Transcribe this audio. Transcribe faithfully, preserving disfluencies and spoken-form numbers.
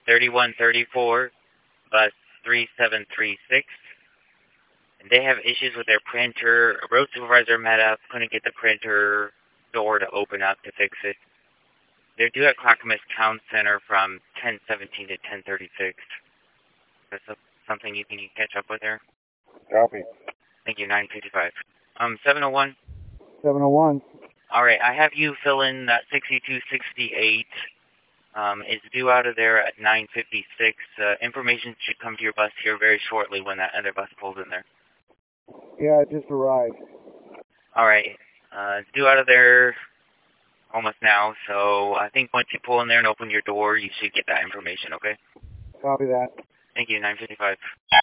thirty-one thirty-four, bus three seven three six. They have issues with their printer. A road supervisor met up, couldn't get the printer door to open up to fix it. They're due at Clackamas Town Center from ten seventeen to ten thirty-six. That's something you can catch up with there? Copy. Thank you, nine fifty-five. Um, seven oh one? seven oh one. All right, I have you fill in that sixty-two sixty-eight. Um, it's due out of there at nine fifty-six. Uh, information should come to your bus here very shortly when that other bus pulls in there. Yeah, it just arrived. All right. Uh, it's due out of there almost now, so I think once you pull in there and open your door, you should get that information, okay? Copy that. Thank you, nine fifty-five.